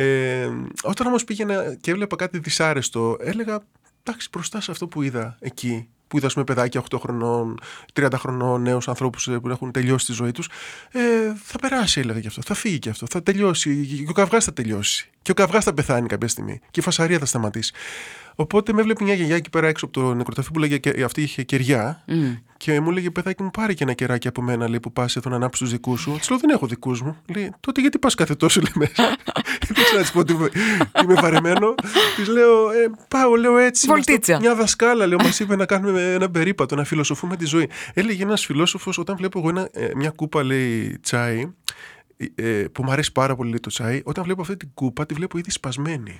Όταν όμως πήγαινα και έβλεπα κάτι δυσάρεστο, έλεγα: εντάξει, μπροστά σε αυτό που είδα εκεί, που είδα με παιδάκια 8 χρονών, 30 χρονών, νέους ανθρώπους που έχουν τελειώσει τη ζωή τους, θα περάσει, έλεγα γι' αυτό. Θα φύγει και αυτό. Θα τελειώσει. Και ο καυγάς θα τελειώσει. Και ο καυγάς θα πεθάνει κάποια στιγμή. Και η φασαρία θα σταματήσει. Οπότε με έβλεπε μια γιαγιά εκεί πέρα έξω από το νεκροταφείο που λέγε: αυτή είχε κεριά. Και μου λέγε: παιδάκι μου, πάρε και ένα κεράκι από μένα, λέει, που πας εδώ να ανάψεις τους δικούς σου. Της λέω: δεν έχω δικούς μου. Λέει: τότε γιατί πας κάθε τόσο, λέει, μέσα? Δεν ξέρω να της πω ότι είμαι βαρεμένο. Της λέω: πάω, λέω έτσι. Βολτίτσα. Μια δασκάλα, λέω, μας είπε να κάνουμε ένα περίπατο, να φιλοσοφούμε τη ζωή. Έλεγε ένας φιλόσοφος: όταν βλέπω εγώ μια κούπα, λέει, τσάι, που μου αρέσει πάρα πολύ το τσάι, όταν βλέπω αυτή την κούπα, τη βλέπω ήδη σπασμένη.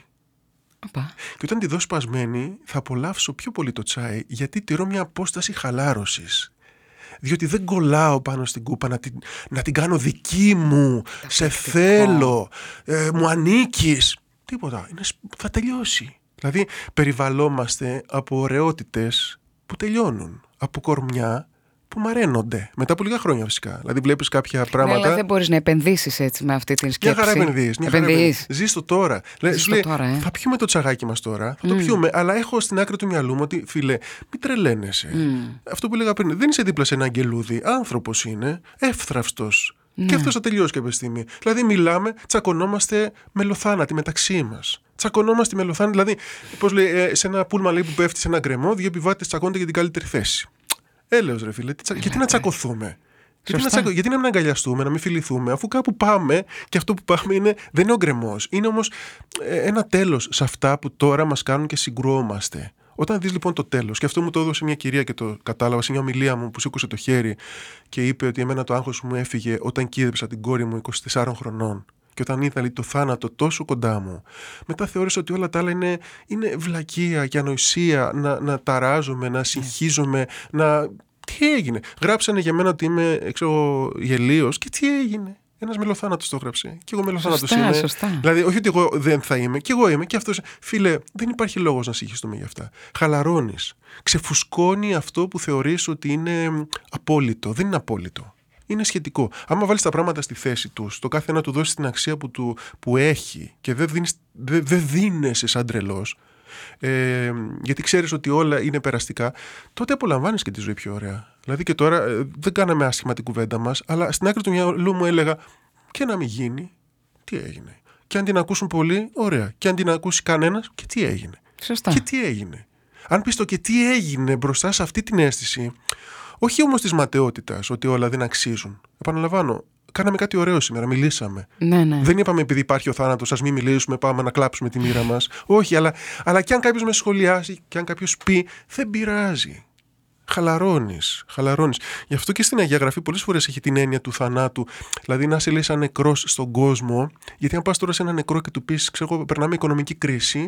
Και όταν τη δω σπασμένη, θα απολαύσω πιο πολύ το τσάι, γιατί τηρώ μια απόσταση χαλάρωσης. Διότι δεν κολλάω πάνω στην κούπα να την κάνω δική μου. Σε θέλω. Μου ανήκεις. Τίποτα. Θα τελειώσει. Δηλαδή, περιβαλλόμαστε από ωραιότητες που τελειώνουν. Από κορμιά που μαραίνονται. Μετά από λίγα χρόνια φυσικά. Δηλαδή βλέπεις κάποια πράγματα. Ναι, αλλά δεν μπορείς να επενδύσεις έτσι με αυτή την σκέψη. Μια χαρά επενδύεις. Ζεις το τώρα. Σου λέει, θα πιούμε το τσαγάκι μας τώρα, θα το πιούμε, αλλά έχω στην άκρη του μυαλού μου ότι φίλε, μην τρελαίνεσαι. Αυτό που έλεγα πριν, δεν είσαι δίπλα σε ένα αγγελούδι. Άνθρωπος είναι, εύθραυστος. Ναι. Και αυτό θα τελειώσει κάποια στιγμή. Δηλαδή, μιλάμε, τσακωνόμαστε μελοθάνατοι μεταξύ μας. Τσακωνόμαστε μελοθάνατοι. Δηλαδή, πώς λέει, σε ένα πούλμα λέει, που πέφτει σε ένα γκρεμό, δύο επιβάτες τσακώνονται για την καλύτερη θέση. Έλεος ρε φίλε, γιατί να τσακωθούμε. Γιατί να μην αγκαλιαστούμε, να μην φιληθούμε, αφού κάπου πάμε και αυτό που πάμε δεν είναι ο γκρεμός. Είναι όμως ένα τέλος σε αυτά που τώρα μας κάνουν και συγκρουόμαστε. Όταν δεις λοιπόν το τέλος, και αυτό μου το έδωσε μια κυρία και το κατάλαβα σε μια ομιλία μου που σήκωσε το χέρι και είπε ότι εμένα το άγχος μου έφυγε όταν κοίτεψα την κόρη μου 24 χρονών. Και όταν είδα το θάνατο τόσο κοντά μου, μετά θεώρησα ότι όλα τα άλλα είναι βλακεία και ανοησία, να ταράζομαι, να συγχύζομαι, να... Τι έγινε. Γράψανε για μένα ότι είμαι γελίος και τι έγινε. Ένας μελοθάνατος το έγραψε. Και εγώ μελοθάνατος είμαι. Σωστά. Δηλαδή, όχι ότι εγώ δεν θα είμαι, και εγώ είμαι. Και αυτός. Φίλε, δεν υπάρχει λόγος να συγχυστούμε για αυτά. Χαλαρώνεις. Ξεφουσκώνει αυτό που θεωρείς ότι είναι απόλυτο. Δεν είναι απόλυτο. Είναι σχετικό. Άμα βάλεις τα πράγματα στη θέση τους, το κάθε ένα του δώσεις την αξία που έχει και δεν δίνεσαι σαν τρελός, γιατί ξέρεις ότι όλα είναι περαστικά, τότε απολαμβάνεις και τη ζωή πιο ωραία. Δηλαδή και τώρα δεν κάναμε άσχημα την κουβέντα μας, αλλά στην άκρη του μυαλού μου έλεγα, και να μην γίνει, τι έγινε. Και αν την ακούσουν πολλοί, ωραία. Και αν την ακούσει κανένας, και τι έγινε. Σωστά. Και τι έγινε. Αν πεις το και τι έγινε μπροστά σε αυτή την αίσθηση, όχι όμως της ματαιότητας, ότι όλα δεν αξίζουν. Επαναλαμβάνω, κάναμε κάτι ωραίο σήμερα, μιλήσαμε. Ναι. Δεν είπαμε επειδή υπάρχει ο θάνατος, ας μην μιλήσουμε, πάμε να κλάψουμε τη μοίρα μας. Όχι, αλλά και αν κάποιος με σχολιάσει, και αν κάποιος πει, δεν πειράζει. Χαλαρώνεις. Γι' αυτό και στην Αγία Γραφή πολλές φορές έχει την έννοια του θανάτου. Δηλαδή να σε λέει σαν νεκρός στον κόσμο, γιατί αν πας τώρα σε ένα νεκρό και του πεις, ξέρω, περνάμε οικονομική κρίση,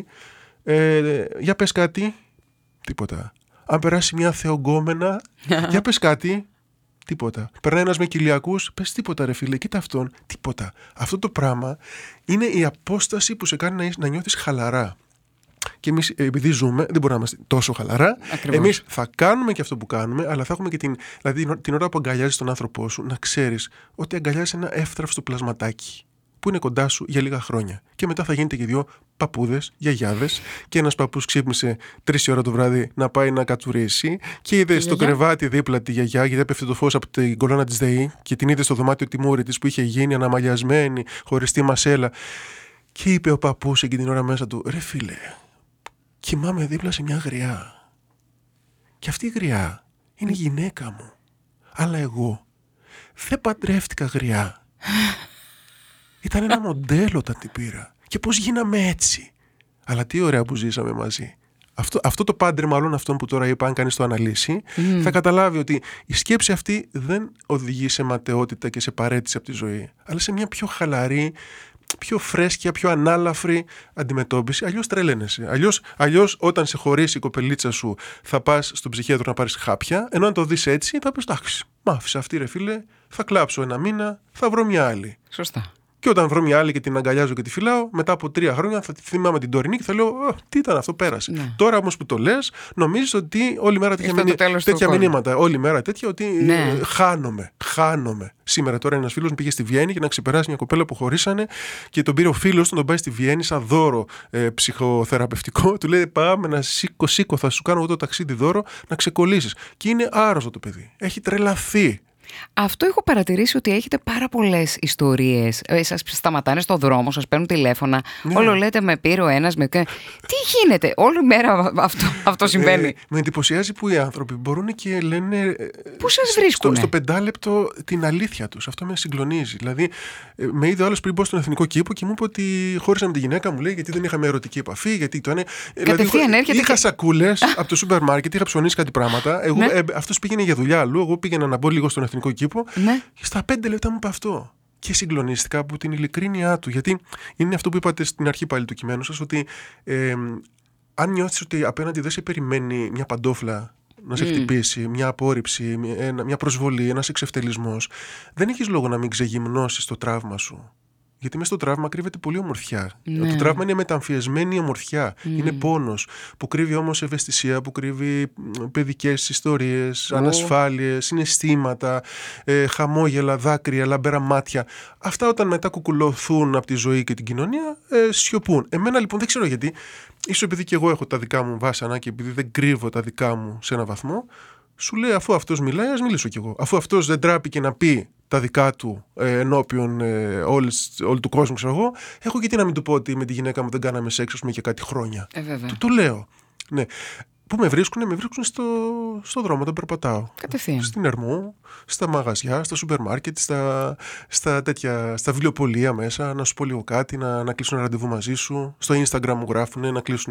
για πες κάτι, τίποτα. Αν περάσει μια θεογκόμενα, για πες κάτι, τίποτα. Περνάει ένας με κοιλιακούς, πες τίποτα ρε φίλε, κοίτα αυτόν, τίποτα. Αυτό το πράγμα είναι η απόσταση που σε κάνει να νιώθεις χαλαρά. Και εμείς, επειδή ζούμε, δεν μπορούμε να είμαστε τόσο χαλαρά. Εμείς θα κάνουμε και αυτό που κάνουμε, αλλά θα έχουμε και την ώρα που αγκαλιάζεις τον άνθρωπό σου, να ξέρεις ότι αγκαλιάζεις ένα εύθραυστο πλασματάκι που είναι κοντά σου για λίγα χρόνια. Και μετά θα γίνετε και δύο παππούδες, γιαγιάδες, και ένας παππούς ξύπνησε 3 ώρα το βράδυ να πάει να κατουρίσει και είδε στο κρεβάτι δίπλα τη γιαγιά, γιατί έπεφτε το φως από την κολόνα της ΔΕΗ και την είδε στο δωμάτιο τη μούρη της που είχε γίνει αναμαλιασμένη, χωριστή μασέλα. Και είπε ο παππούς εκείνη την ώρα μέσα του, ρε φίλε, κοιμάμαι δίπλα σε μια γριά. Και αυτή η γριά είναι η γυναίκα μου. Αλλά εγώ δεν παντρεύτηκα γριά. Ήταν ένα μοντέλο όταν την πήρα. Και πώς γίναμε έτσι. Αλλά τι ωραία που ζήσαμε μαζί. Αυτό το πάντρεμα όλων αυτών που τώρα είπα, αν κανείς το αναλύσει, θα καταλάβει ότι η σκέψη αυτή δεν οδηγεί σε ματαιότητα και σε παρέτηση από τη ζωή, αλλά σε μια πιο χαλαρή, πιο φρέσκια, πιο ανάλαφρη αντιμετώπιση. Αλλιώς τρελαίνεσαι. Αλλιώς όταν σε χωρίσει η κοπελίτσα σου θα πας στον ψυχίατρο να πάρεις χάπια, ενώ αν το δεις έτσι θα πεις, εντάξει, μ' άφησε αυτή ρε φίλε, θα κλάψω 1 μήνα, θα βρω μια άλλη. Σωστά. Και όταν βρω μια άλλη και την αγκαλιάζω και τη φυλάω, μετά από 3 χρόνια θα τη θυμάμαι την τωρινή και θα λέω, τι ήταν αυτό, πέρασε. Ναι. Τώρα όμως που το λες, νομίζεις ότι όλη μέρα τέτοια μηνύματα, όλη μέρα τέτοια, ότι χάνομαι. Σήμερα τώρα ένας φίλος μου πήγε στη Βιέννη για να ξεπεράσει μια κοπέλα που χωρίσανε και τον πήρε ο φίλος του, τον πάει στη Βιέννη σαν δώρο ψυχοθεραπευτικό. Του λέει, πάμε να σήκω, θα σου κάνω εγώ το ταξίδι δώρο να ξεκολλήσεις. Και είναι άρρωστο το παιδί. Έχει τρελαθεί. Αυτό έχω παρατηρήσει ότι έχετε πάρα πολλές ιστορίες. Σας σταματάνε στον δρόμο, σας παίρνουν τηλέφωνα. Ναι. Όλο λέτε με πήρε ο ένας. Τι γίνεται, όλη μέρα αυτό συμβαίνει. Με εντυπωσιάζει που οι άνθρωποι μπορούν και λένε. Πού σας βρίσκουνε? Στο 5 λεπτό την αλήθεια τους. Αυτό με συγκλονίζει. Δηλαδή, με είδε ο άλλος πριν μπω στον Εθνικό Κήπο και μου είπε ότι χώρισα με τη γυναίκα μου, λέει, γιατί δεν είχαμε ερωτική επαφή. Γιατί το είναι. Κατευθείαν έρχεται. Είχα σακούλες από το σούπερ μάρκετ, είχα ψωνίσει κάτι πράγματα. Αυτός πήγαινε για δουλειά αλλού. Εγώ πήγαινα να μπω λίγο στον Εθνικό Κήπο. Ναι. Και στα 5 λεπτά μου είπε αυτό. Και συγκλονίστηκα από την ειλικρίνειά του. Γιατί είναι αυτό που είπατε στην αρχή πάλι του κειμένου σας, ότι αν νιώθεις ότι απέναντι δεν σε περιμένει μια παντόφλα να σε χτυπήσει, μια απόρριψη, μια προσβολή, ένας εξευτελισμός, δεν έχεις λόγο να μην ξεγυμνώσεις το τραύμα σου. Γιατί μέσα στο τραύμα κρύβεται πολύ ομορφιά. Ναι. Το τραύμα είναι μεταμφιεσμένη ομορφιά. Είναι πόνος που κρύβει όμως ευαισθησία, που κρύβει παιδικές ιστορίες, ανασφάλειες, συναισθήματα, χαμόγελα, δάκρυα, λαμπέρα μάτια. Αυτά όταν μετά κουκουλωθούν από τη ζωή και την κοινωνία, σιωπούν. Εμένα λοιπόν δεν ξέρω γιατί, ίσως επειδή και εγώ έχω τα δικά μου βάσανα και επειδή δεν κρύβω τα δικά μου σε έναν βαθμό, σου λέει αφού αυτός μιλάει, ας μιλήσω κι εγώ. Αφού αυτός δεν τράπηκε να πει τα δικά του ενώπιον όλου του κόσμου, ξέρω εγώ, έχω γιατί να μην του πω ότι με τη γυναίκα μου δεν κάναμε σεξ, ας πούμε, για κάτι χρόνια. Το λέω. Ναι. Πού με βρίσκουν στο δρόμο, τον περπατάω. Κατευθείαν. Στην Ερμού, στα μαγαζιά, στα σούπερ μάρκετ, στα βιβλιοπωλεία μέσα, να σου πω λίγο κάτι, να κλείσουν ραντεβού μαζί σου. Στο Instagram μου γράφουν, να κλείσουν.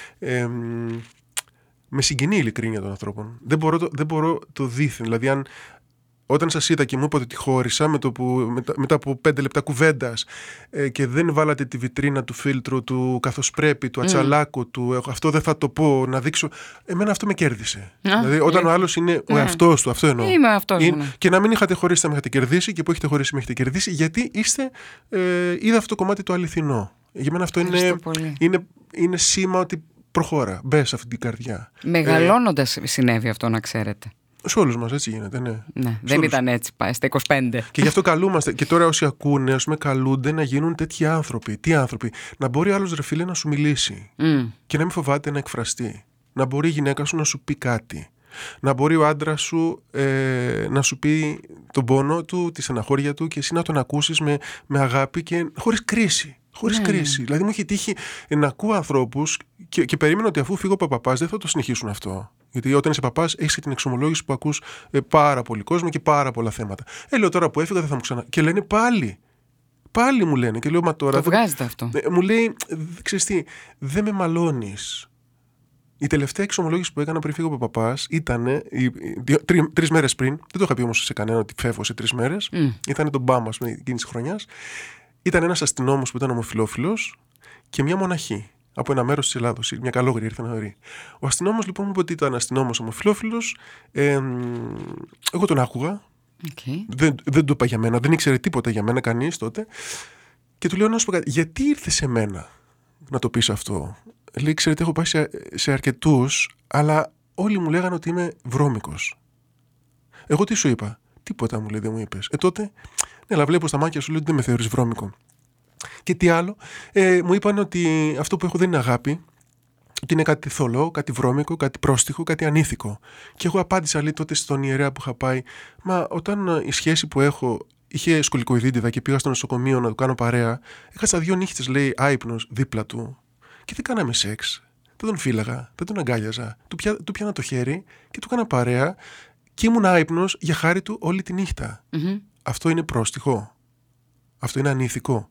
Με συγκινεί η ειλικρίνεια των ανθρώπων. Δεν μπορώ το δίθεν. Δηλαδή, όταν σας είδα και μου είπατε ότι χώρισα μετά από 5 λεπτά κουβέντας και δεν βάλατε τη βιτρίνα του φίλτρου του καθώς πρέπει, του ατσαλάκου του, αυτό δεν θα το πω, να δείξω. Εμένα αυτό με κέρδισε. Δηλαδή, όταν ο άλλος είναι ο εαυτός του, αυτό εννοώ. Είμαι αυτός μου. Και να μην είχατε χωρίσει, θα με είχατε κερδίσει, και που έχετε χωρίσει, με έχετε κερδίσει, γιατί είδα αυτό το κομμάτι το αληθινό. Για μένα αυτό είναι σήμα ότι προχώρα, μπες σε αυτή την καρδιά. Μεγαλώνοντας συνέβη αυτό, να ξέρετε. Σε όλους μας έτσι γίνεται, ναι. Δεν ήταν έτσι, πάει στα 25. Και γι' αυτό καλούμαστε. Και τώρα όσοι ακούνε, ας πούμε, καλούνται να γίνουν τέτοιοι άνθρωποι. Τι άνθρωποι? Να μπορεί άλλος, ρε φίλε, να σου μιλήσει. Και να μην φοβάται να εκφραστεί. Να μπορεί η γυναίκα σου να σου πει κάτι. Να μπορεί ο άντρας σου να σου πει τον πόνο του, τη στεναχώρια του, και εσύ να τον ακούσεις με αγάπη και χωρίς κρίση. Χωρίς κρίση. Δηλαδή, μου έχει τύχει να ακούω ανθρώπους και περίμενα ότι αφού φύγω από παπάς δεν θα το συνεχίσουν αυτό. Γιατί όταν είσαι παπάς, έχεις και την εξομολόγηση που ακούς πάρα πολύ κόσμο και πάρα πολλά θέματα. Λέω τώρα που έφυγα δεν θα μου ξανά. Και λένε πάλι. Πάλι μου λένε. Και λέω, μα τώρα. Το βγάζετε αυτό. Μου λέει, ξέρεις τι, δεν με μαλώνεις. Η τελευταία εξομολόγηση που έκανα πριν φύγω από παπάς ήταν 3 μέρες πριν. Δεν το είχα πει όμως σε κανένα ότι φεύγω σε 3 μέρες. Ήταν το μπάμα, ας πούμε, εκείνη τη χρονιά. Ήταν ένας αστυνόμος που ήταν ομοφυλόφιλος και μια μοναχή από ένα μέρος της Ελλάδος. Μια καλόγρια ήρθε να δει. Ο αστυνόμος λοιπόν μου είπε ότι ήταν αστυνόμος ομοφυλόφιλος. Εγώ τον άκουγα. Δεν το είπα για μένα, δεν ήξερε τίποτα για μένα κανείς τότε. Και του λέω, να σου πω κάτι, γιατί ήρθε σε μένα να το πεις αυτό? Λέει, ξέρετε, έχω πάει σε αρκετούς, αλλά όλοι μου λέγανε ότι είμαι βρώμικος. Εγώ τι σου είπα? Τίποτα, μου λέει, δεν μου είπες. Τότε, ναι, αλλά βλέπω στα μάτια σου, λέει, ότι δεν με θεωρείς βρώμικο. Και τι άλλο? Μου είπαν ότι αυτό που έχω δεν είναι αγάπη, ότι είναι κάτι θολό, κάτι βρώμικο, κάτι πρόστιχο, κάτι ανήθικο. Και εγώ απάντησα, λέει, τότε στον ιερέα που είχα πάει, μα όταν η σχέση που έχω είχε σκολικοειδίτιδα και πήγα στο νοσοκομείο να του κάνω παρέα, έχασα 2 νύχτες, λέει, άυπνος δίπλα του και δεν κάναμε σεξ. Δεν τον φύλαγα, δεν τον αγκάλιαζα. Του πιάνα το χέρι και του έκανα παρέα και ήμουν άυπνος για χάρη του όλη τη νύχτα. Αυτό είναι πρόστιχο. Αυτό είναι ανήθικο.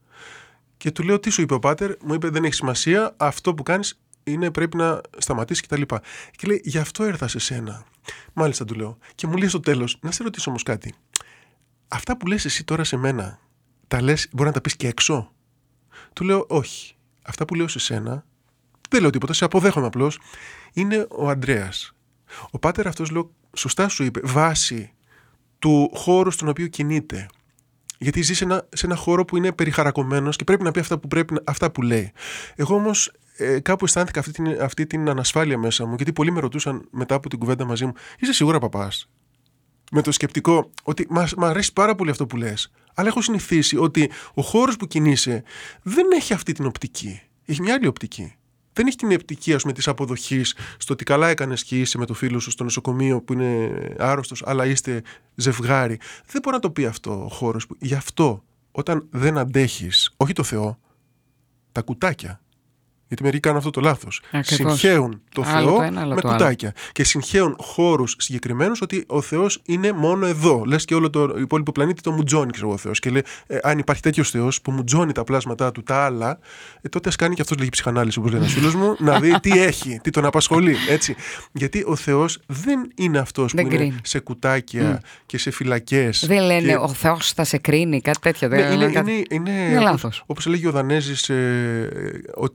Και του λέω, τι σου είπε ο πάτερ? Μου είπε, δεν έχει σημασία, αυτό που κάνεις πρέπει να σταματήσει κτλ. Και λέει, γι' αυτό ήρθα σε σένα. Μάλιστα, του λέω. Και μου λέει στο τέλος, να σε ρωτήσω όμως κάτι. Αυτά που λες εσύ τώρα σε μένα, τα λες, μπορεί να τα πεις και έξω? Του λέω, όχι. Αυτά που λέω σε σένα, δεν λέω τίποτα, σε αποδέχομαι απλώς. Είναι ο Ανδρέας. Ο πάτερ αυτός, λέω, σωστά σου είπε, βάση του χώρου στον οποίο κινείται. Γιατί ζει σε ένα χώρο που είναι περιχαρακωμένος και πρέπει να πει αυτά που λέει. Εγώ όμως κάπου αισθάνθηκα αυτή την ανασφάλεια μέσα μου, γιατί πολλοί με ρωτούσαν μετά από την κουβέντα μαζί μου, είσαι σίγουρα παπάς? Με το σκεπτικό ότι μ' αρέσει πάρα πολύ αυτό που λες, αλλά έχω συνηθίσει ότι ο χώρος που κινείσαι δεν έχει αυτή την οπτική. Έχει μια άλλη οπτική. Δεν έχει την οπτική, ας πούμε, της αποδοχής, στο ότι καλά έκανες και είσαι με το φίλο σου στο νοσοκομείο που είναι άρρωστος, αλλά είστε ζευγάρι. Δεν μπορεί να το πει αυτό ο χώρος. Γι' αυτό, όταν δεν αντέχεις, όχι το Θεό, τα κουτάκια. Γιατί μερικοί κάνουν αυτό το λάθος. Συγχέουν το Θεό με κουτάκια. Και συγχέουν χώρους συγκεκριμένους ότι ο Θεός είναι μόνο εδώ. Λες και όλο το υπόλοιπο πλανήτη το μουτζώνει, ξέρω εγώ, ο Θεός. Και λέει, αν υπάρχει τέτοιος Θεός που μουτζώνει τα πλάσματά του, τα άλλα, τότε ας κάνει και αυτός λίγη ψυχανάλυση, όπως λέει ένας φίλος μου, να δει τι έχει, τι τον απασχολεί. Έτσι. Γιατί ο Θεός δεν είναι αυτός που είναι σε κουτάκια και σε φυλακές. Δεν λένε ο Θεός θα σε κρίνει, κάτι τέτοιο. Είναι λάθος. Όπως έλεγε ο Δανέζης, ότι οι φυλές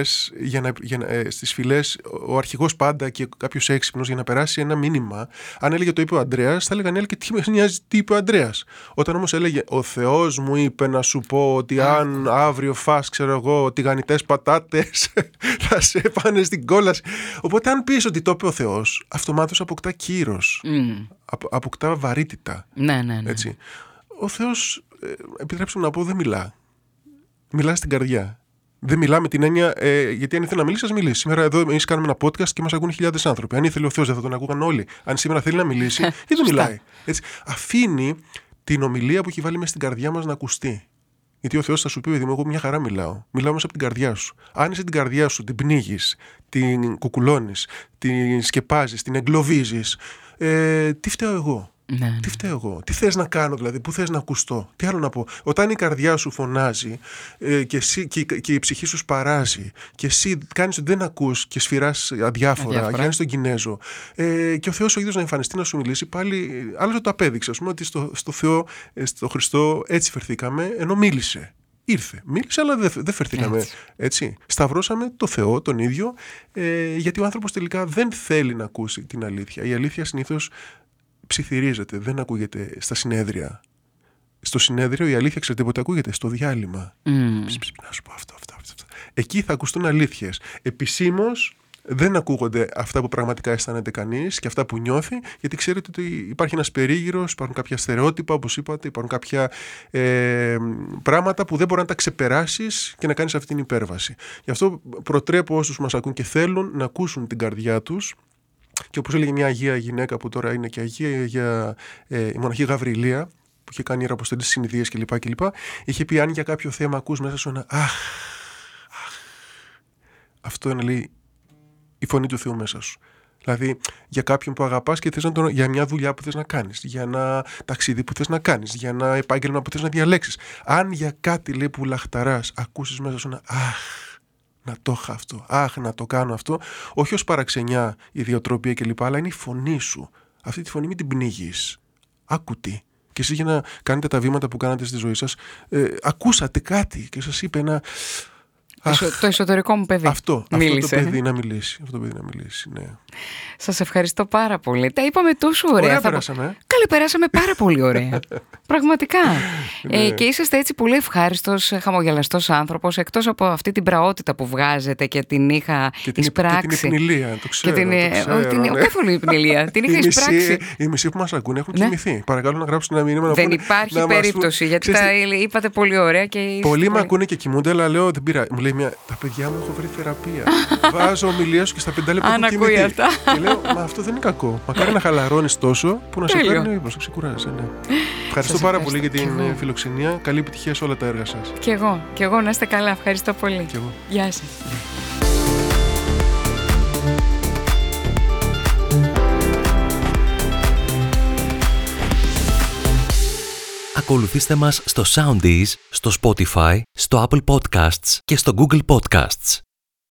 στις φυλές ο αρχηγός πάντα και κάποιος έξυπνος για να περάσει ένα μήνυμα, αν έλεγε το είπε ο Ανδρέας, θα έλεγαν και τι με νοιάζει τι είπε ο Ανδρέας. Όταν όμως έλεγε ο Θεός μου είπε να σου πω ότι αν αύριο φας, ξέρω εγώ, τηγανιτές πατάτες θα σε πάνε στην κόλαση. Οπότε αν πεις ότι το είπε ο Θεός, αυτομάτως αποκτά κύρος, αποκτά βαρύτητα. Ναι. Έτσι. Ο Θεός, επιτρέψτε μου να πω, δεν μιλά. Μιλά στην καρδιά. Δεν μιλά με την έννοια, γιατί αν ήθελε να μιλήσει, ας μιλήσει. Σήμερα εδώ εμείς κάνουμε ένα podcast και μας ακούνε χιλιάδες άνθρωποι. Αν ήθελε ο Θεός, δεν θα τον ακούγαν όλοι. Αν σήμερα θέλει να μιλήσει, γιατί δεν μιλάει. Έτσι. Αφήνει την ομιλία που έχει βάλει μέσα στην καρδιά μας να ακουστεί. Γιατί ο Θεός θα σου πει: παιδί μου, εγώ μια χαρά μιλάω. Μιλάω μέσα από την καρδιά σου. Αν είσαι την καρδιά σου, την πνίγεις, την κουκουλώνεις, την σκεπάζεις, την εγκλωβίζεις, τι φταίω εγώ. Ναι. Τι φταίω εγώ, τι θες να κάνω δηλαδή, πού θες να ακουστώ, τι άλλο να πω. Όταν η καρδιά σου φωνάζει και η ψυχή σου σπαράζει και εσύ κάνεις ότι δεν ακούς και σφυράς αδιάφορα. Γιάννης τον Κινέζο, και ο Θεός ο ίδιος να εμφανιστεί να σου μιλήσει, πάλι άλλωστε το απέδειξε, ας πούμε, ότι στο Θεό, στο Χριστό έτσι φερθήκαμε, ενώ μίλησε. Ήρθε, μίλησε, αλλά δεν φερθήκαμε έτσι. Σταυρώσαμε το Θεό τον ίδιο, γιατί ο άνθρωπος τελικά δεν θέλει να ακούσει την αλήθεια. Η αλήθεια συνήθως ψιθυρίζεται, δεν ακούγεται στα συνέδρια. Στο συνέδριο η αλήθεια, ξέρετε πότε ακούγεται? Στο διάλειμμα. Να σου πω αυτό. Εκεί θα ακουστούν αλήθειες. Επισήμως δεν ακούγονται αυτά που πραγματικά αισθάνεται κανείς και αυτά που νιώθει, γιατί ξέρετε ότι υπάρχει ένας περίγυρος, υπάρχουν κάποια στερεότυπα, όπως είπατε, υπάρχουν κάποια πράγματα που δεν μπορεί να τα ξεπεράσεις και να κάνεις αυτή την υπέρβαση. Γι' αυτό προτρέπω όσους μας ακούν και θέλουν να ακούσουν την καρδιά τους. Και όπως έλεγε μια Αγία γυναίκα που τώρα είναι και Αγία, η μοναχή Γαβριλία, που είχε κάνει ιεραποστολές συνειδίες κλπ. Είχε πει: αν για κάποιο θέμα ακούς μέσα σου ένα αχ, αυτό είναι, λέει, η φωνή του Θεού μέσα σου. Δηλαδή για κάποιον που αγαπάς και θες για μια δουλειά που θες να κάνεις, για ένα ταξίδι που θες να κάνεις, για ένα επάγγελμα που θες να διαλέξεις. Αν για κάτι, λέει, που λαχταράς ακούσεις μέσα σου ένα αχ, να το είχα αυτό, αχ, να το κάνω αυτό, όχι ως παραξενιά, ιδιοτροπία κλπ, αλλά είναι η φωνή σου. Αυτή τη φωνή μην την πνίγεις. Άκουτη. Και εσείς για να κάνετε τα βήματα που κάνατε στη ζωή σας, ακούσατε κάτι και σας είπε ένα... Το εσωτερικό μου παιδί. Αυτό το παιδί να μιλήσει. Ναι. Σας ευχαριστώ πάρα πολύ. Τα είπαμε τόσο ωραία. Περάσαμε. Καλή, περάσαμε πάρα πολύ ωραία. Πραγματικά. Ναι. Και είσαστε έτσι πολύ ευχάριστος, χαμογελαστός άνθρωπος, εκτός από αυτή την πραότητα που βγάζετε και την είχα εισπράξει. Και την υπνηλία, το ξέρω. Καθόλου υπνηλία. Την είχα εισπράξει. Οι μισοί που μας ακούν έχουν κοιμηθεί. Παρακαλώ να γράψουν ένα μήνυμα. Δεν υπάρχει περίπτωση, γιατί τα είπατε πολύ ωραία. Πολλοί με ακούνε και κοιμούνται, αλλά λέω δεν πειράζει. Μου λέει τα παιδιά μου έχω βρει θεραπεία. Βάζω ομιλία σου και στα 5 λεπτά που κοιμηθεί. Αυτά. Και λέω, μα αυτό δεν είναι κακό. Μακάρι να χαλαρώνεις τόσο που να σε παίρνει ο ύπνος, να ξεκουράζεις. Ναι. Ευχαριστώ πάρα πολύ για την φιλοξενία. Καλή επιτυχία σε όλα τα έργα σας. Και εγώ να είστε καλά. Ευχαριστώ πολύ. Γεια σας. Ακολουθήστε μας στο Soundees, στο Spotify, στο Apple Podcasts και στο Google Podcasts.